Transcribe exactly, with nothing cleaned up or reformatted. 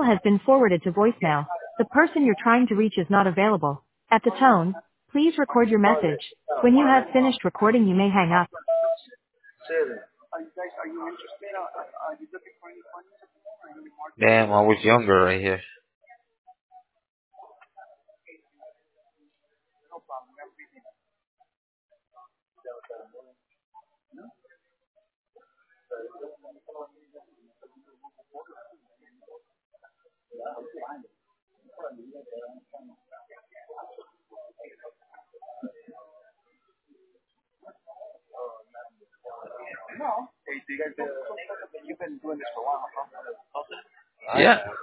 call has been forwarded to voicemail. The person you're trying to reach is not available. At the tone, please record your message. When you have finished recording, you may hang up. Damn, I was younger right here. Yeah.